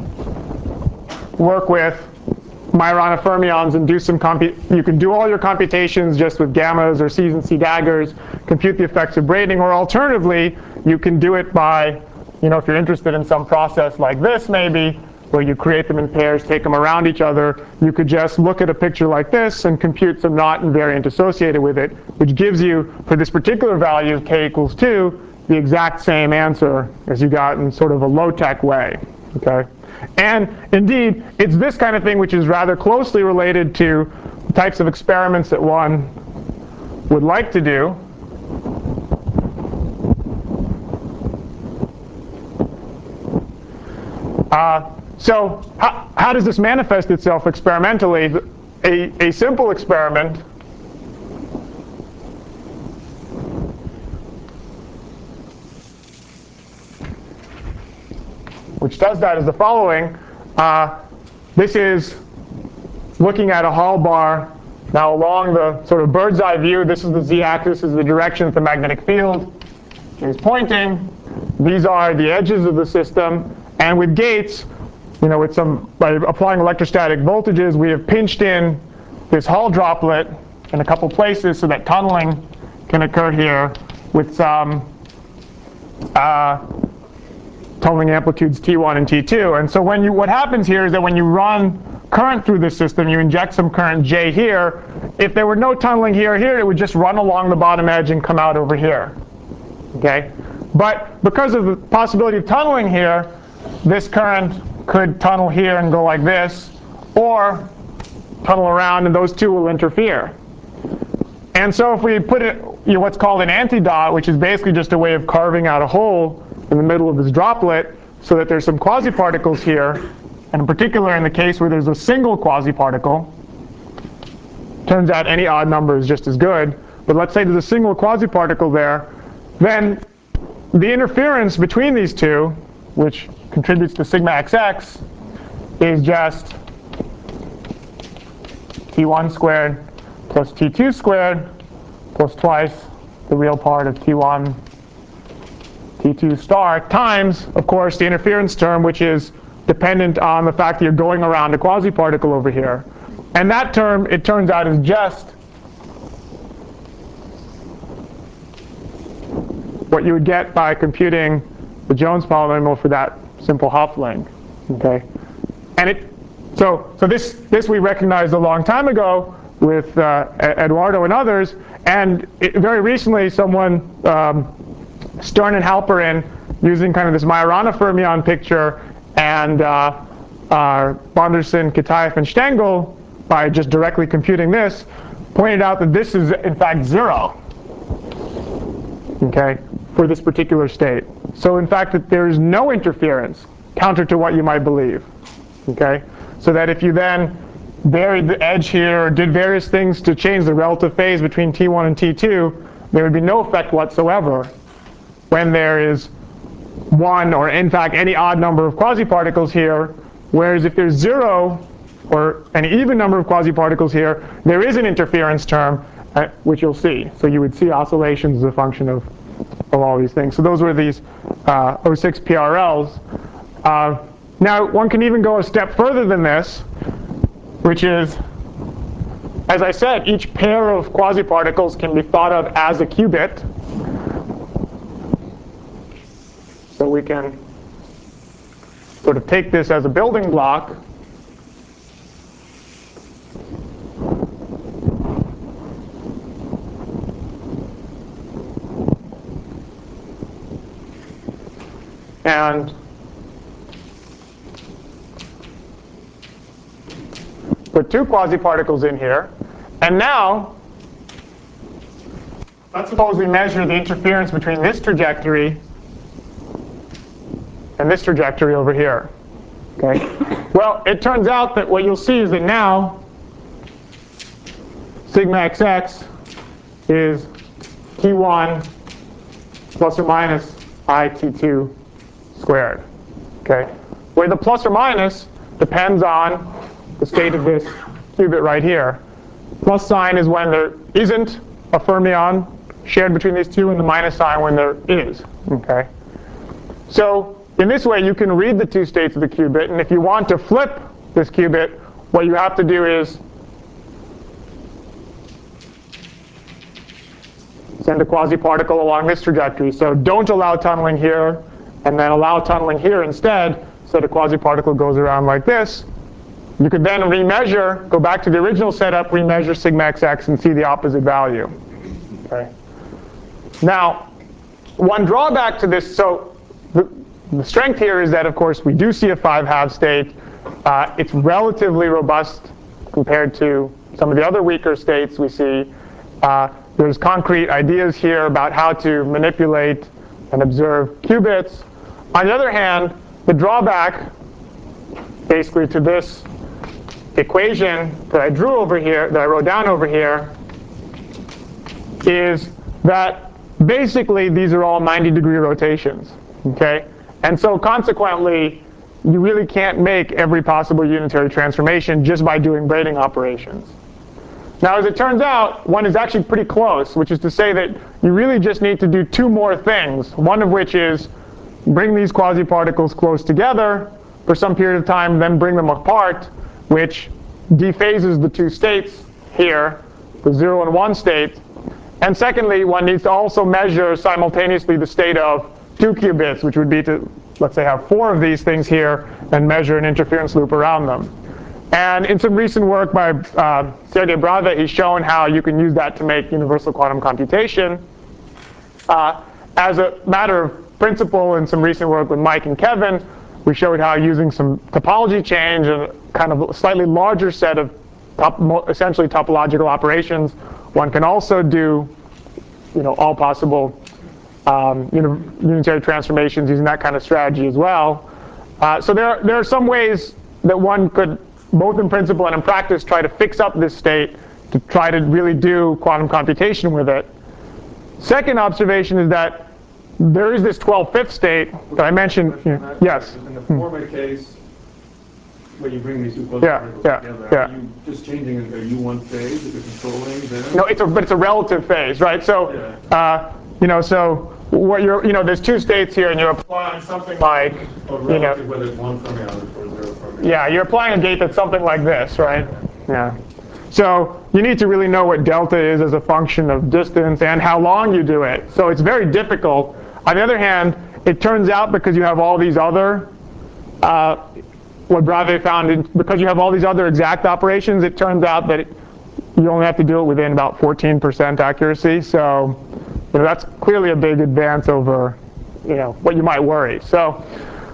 work with Majorana fermions and do some compu you can do all your computations just with gammas or C's and C daggers, compute the effects of braiding, or alternatively, you can do it by, you know, if you're interested in some process like this maybe, where you create them in pairs, take them around each other, you could just look at a picture like this and compute some knot invariant associated with it, which gives you, for this particular value, k equals two, the exact same answer as you got in sort of a low-tech way. Okay? And indeed, it's this kind of thing which is rather closely related to the types of experiments that one would like to do. Uh, so how, how does this manifest itself experimentally? A, a simple experiment which does that is the following. Uh, this is looking at a Hall bar. Now along the sort of bird's eye view, this is the z-axis, this is the direction that the magnetic field is pointing. These are the edges of the system. And with gates, you know, with some, by applying electrostatic voltages, we have pinched in this Hall droplet in a couple places so that tunneling can occur here with some uh, tunneling amplitudes T one and T two. And so when you, what happens here is that when you run current through this system, you inject some current J here. If there were no tunneling here or here, it would just run along the bottom edge and come out over here. Okay? But because of the possibility of tunneling here, this current could tunnel here and go like this, or tunnel around, and those two will interfere. And so if we put it, you know, what's called an antidot, which is basically just a way of carving out a hole in the middle of this droplet so that there's some quasiparticles here, and in particular in the case where there's a single quasiparticle, turns out any odd number is just as good, but let's say there's a single quasiparticle there, then the interference between these two, which contributes to sigma xx, is just T one squared plus T two squared plus twice the real part of T one T two star times, of course, the interference term, which is dependent on the fact that you're going around a quasiparticle over here. And that term, it turns out, is just what you would get by computing the Jones polynomial for that simple Hopf-length. Okay? And it, so, so this, this we recognized a long time ago with uh, Eduardo and others, and it, very recently someone, um, Stern and Halperin, using kind of this Majorana fermion picture, and uh, uh, Bonderson, Kitaev, and Stengel, by just directly computing this, pointed out that this is in fact zero, okay, for this particular state. So in fact, that there is no interference, counter to what you might believe, okay? So that if you then buried the edge here, or did various things to change the relative phase between T one and T two, there would be no effect whatsoever when there is one, or in fact any odd number of quasiparticles here, whereas if there's zero, or an even number of quasiparticles here, there is an interference term, uh, which you'll see. So you would see oscillations as a function of, of all these things. So those were these uh, O six P R Ls. Uh, now one can even go a step further than this, which is, as I said, each pair of quasiparticles can be thought of as a qubit. So we can sort of take this as a building block. And put two quasiparticles in here. And now, let's suppose we measure the interference between this trajectory and this trajectory over here. Okay? Well, it turns out that what you'll see is that now sigma xx is T one plus or minus I T two squared. Okay? Where the plus or minus depends on the state of this qubit right here. Plus sign is when there isn't a fermion shared between these two, and the minus sign when there is. Okay? So in this way, you can read the two states of the qubit, and if you want to flip this qubit, what you have to do is send a quasi-particle along this trajectory. So don't allow tunneling here, and then allow tunneling here instead, so the quasi-particle goes around like this. You could then remeasure, go back to the original setup, remeasure sigma xx, and see the opposite value. Okay. Now, one drawback to this, so the, the strength here is that, of course, we do see a five-half state. Uh, it's relatively robust compared to some of the other weaker states we see. Uh, there's concrete ideas here about how to manipulate and observe qubits. On the other hand, the drawback, basically, to this equation that I drew over here, that I wrote down over here, is that basically these are all ninety degree rotations, okay? And so consequently, you really can't make every possible unitary transformation just by doing braiding operations. Now, as it turns out, one is actually pretty close, which is to say that you really just need to do two more things, one of which is bring these quasi-particles close together for some period of time, then bring them apart, which dephases the two states here, the zero and one state. And secondly, one needs to also measure simultaneously the state of two qubits, which would be to, let's say, have four of these things here and measure an interference loop around them. And in some recent work by uh, Sergei Brave, he's shown how you can use that to make universal quantum computation. Uh, as a matter of principle, in some recent work with Mike and Kevin, we showed how using some topology change and kind of a slightly larger set of top, essentially topological operations, one can also do, you know, all possible um, unitary transformations using that kind of strategy as well. Uh, so there are, there are some ways that one could, both in principle and in practice, try to fix up this state to try to really do quantum computation with it. Second observation is that there is this twelve fifth state that I mentioned. You know, yes? In the four-way case, when you bring these two Yeah, quasi-particles yeah, together, yeah. are you just changing a U one phase that you're controlling then? No, it's a, but it's a relative phase, right? So, Yeah. uh, you know, so what you're, you know, there's two states here, and you're applying something like, Or you relative, know, whether it's one coming out or zero coming out. yeah, you're applying a gate that's something like this, right? Yeah. So you need to really know what delta is as a function of distance and how long you do it. So it's very difficult. On the other hand, it turns out because you have all these other, uh, what Brave found, in, because you have all these other exact operations, it turns out that it, you only have to do it within about fourteen percent accuracy. So, you know, that's clearly a big advance over, you know, what you might worry. So,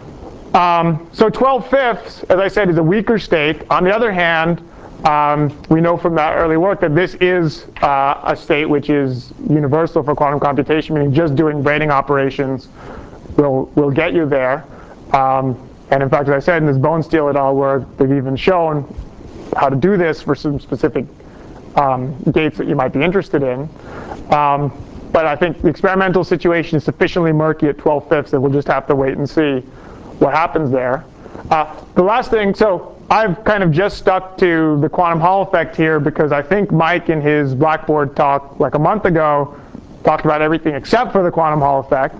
um, so twelve fifths, as I said, is a weaker state. On the other hand, um, we know from that early work that this is uh, a state which is universal for quantum computation, meaning just doing braiding operations will will get you there. Um, and in fact, as I said, in this Bonesteel et al. Work, they've even shown how to do this for some specific um, gates that you might be interested in. Um, but I think the experimental situation is sufficiently murky at twelve fifths that we'll just have to wait and see what happens there. Uh, the last thing, so I've kind of just stuck to the quantum Hall effect here because I think Mike in his Blackboard talk like a month ago talked about everything except for the quantum Hall effect.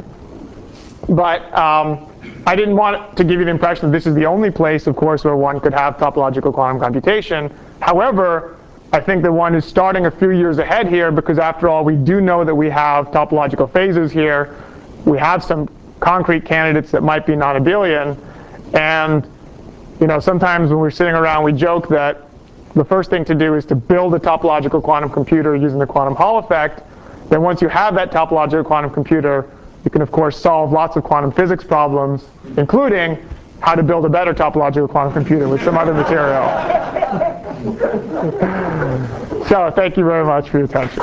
But um, I didn't want to give you the impression that this is the only place, of course, where one could have topological quantum computation. However, I think that one is starting a few years ahead here because, after all, we do know that we have topological phases here. We have some concrete candidates that might be non-abelian. And, you know, sometimes when we're sitting around, we joke that the first thing to do is to build a topological quantum computer using the quantum Hall effect. Then once you have that topological quantum computer, you can, of course, solve lots of quantum physics problems, including how to build a better topological quantum computer with some other material. So thank you very much for your attention.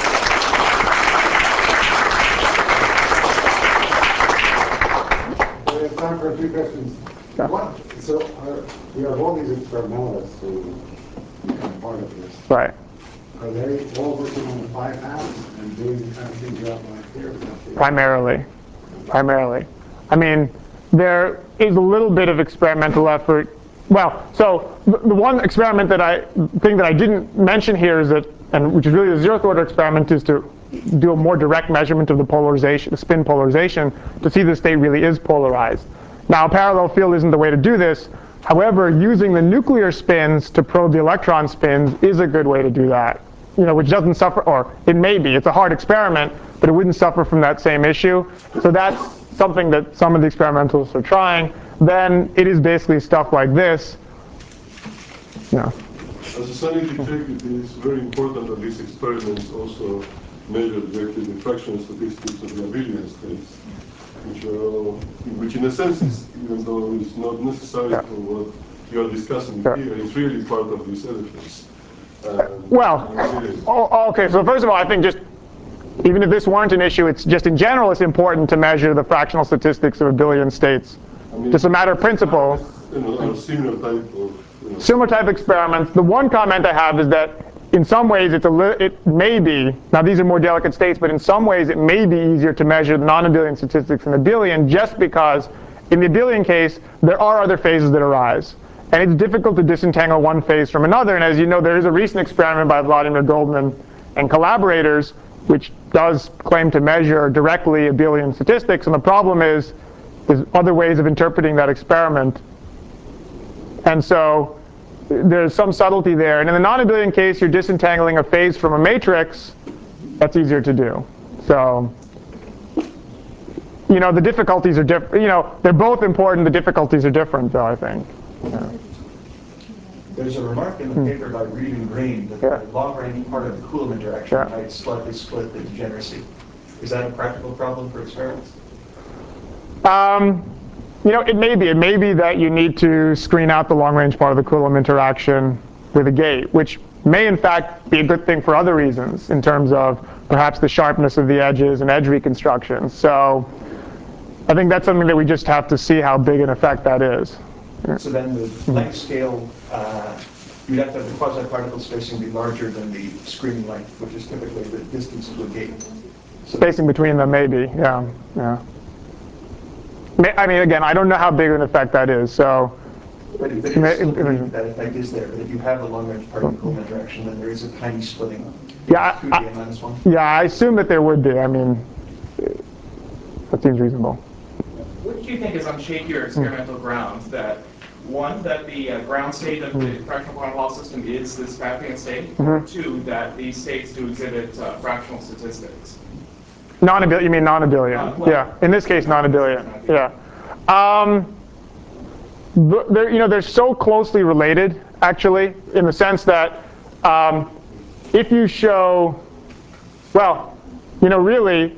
We have time for a few questions. Yeah. One, so uh, we have all these experimentalists who become part of this. Right. Are they all working on the five halves and doing the kind of things you outlined here? Primarily. Primarily. I mean, there is a little bit of experimental effort. Well, so the, the one experiment that I, thing that I didn't mention here is that, and which is really the zeroth order experiment, is to do a more direct measurement of the polarization, the spin polarization, to see the state really is polarized. Now, a parallel field isn't the way to do this. However, using the nuclear spins to probe the electron spins is a good way to do that, you know, which doesn't suffer, or it may be. It's a hard experiment, but it wouldn't suffer from that same issue. So that's something that some of the experimentalists are trying. Then it is basically stuff like this. Yeah. As a sanity check, it is very important that these experiments also measure directly the fractional statistics of the abelian states, which are all, which in a sense is, even though it's not necessary Yeah. for what you are discussing Yeah. here, it's really part of this edifice. And Well, oh, okay, so first of all, I think just, even if this weren't an issue, it's just in general it's important to measure the fractional statistics of abelian states. I mean, Just a matter of principle. You know, a similar type of, you know, Similar type experiments. The one comment I have is that in some ways it's a li- it may be, now these are more delicate states, but in some ways it may be easier to measure the non-abelian statistics in abelian just because in the abelian case there are other phases that arise. And it's difficult to disentangle one phase from another. And as you know, there is a recent experiment by Vladimir Goldman and collaborators which does claim to measure directly abelian statistics. And the problem is there's other ways of interpreting that experiment. And so there's some subtlety there. And in the non-abelian case, you're disentangling a phase from a matrix. That's easier to do. So, you know, the difficulties are different. You know, they're both important. The difficulties are different, though, I think. Yeah. There's a remark in the paper by Reed and Green that Yeah. the long-range part of the Coulomb interaction Yeah. might slightly split the degeneracy. Is that a practical problem for experiments? Um, you know, it may be. It may be that you need to screen out the long-range part of the Coulomb interaction with a gate, which may in fact be a good thing for other reasons in terms of perhaps the sharpness of the edges and edge reconstruction. So I think that's something that we just have to see how big an effect that is. So then the length scale, uh, you'd have to have the quasi-particle spacing be larger than the screening length, which is typically the distance to a gate. So Spacing between them, maybe. Yeah, yeah. I mean, again, I don't know how big an effect that is. So, But if it is, still believe that effect is there. But if you have a long-range part of the Coulomb interaction, then there is a tiny splitting. yeah, two I, D minus one. yeah, I assume that there would be. I mean, that seems reasonable. What do you think is on shakier experimental grounds that, one, that the uh, ground state of the fractional quantum Hall system is this Pappian state, or two, that these states do exhibit uh, fractional statistics? Non-abelian, you mean non-abelian? Uh, well, yeah, in this case, non-abelian. Yeah. Um, they're, you know, they're so closely related, actually, in the sense that um, if you show, well, you know, really,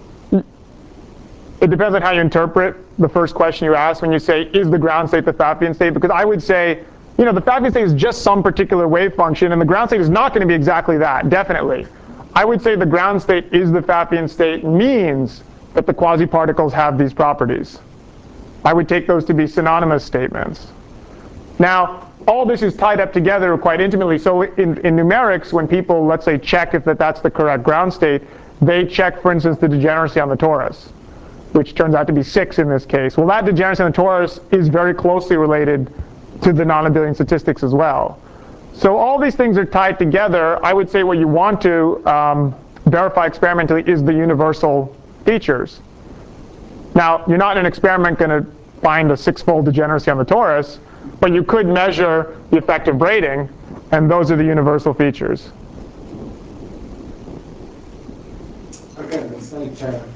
it depends on how you interpret the first question you ask when you say, is the ground state the Pappian state? Because I would say, you know, the Pappian state is just some particular wave function, and the ground state is not going to be exactly that, definitely. I would say the ground state is the Pappian state means that the quasi-particles have these properties. I would take those to be synonymous statements. Now, all this is tied up together quite intimately. So in, in numerics, when people, let's say, check if that that's the correct ground state, they check, for instance, the degeneracy on the torus, which turns out to be six in this case. Well, that degeneracy on the torus is very closely related to the non-abelian statistics as well. So all these things are tied together. I would say what you want to um, verify experimentally is the universal features. Now, you're not in an experiment going to find a six-fold degeneracy on the torus, but you could measure the effect of braiding, and those are the universal features. Okay, let's take check.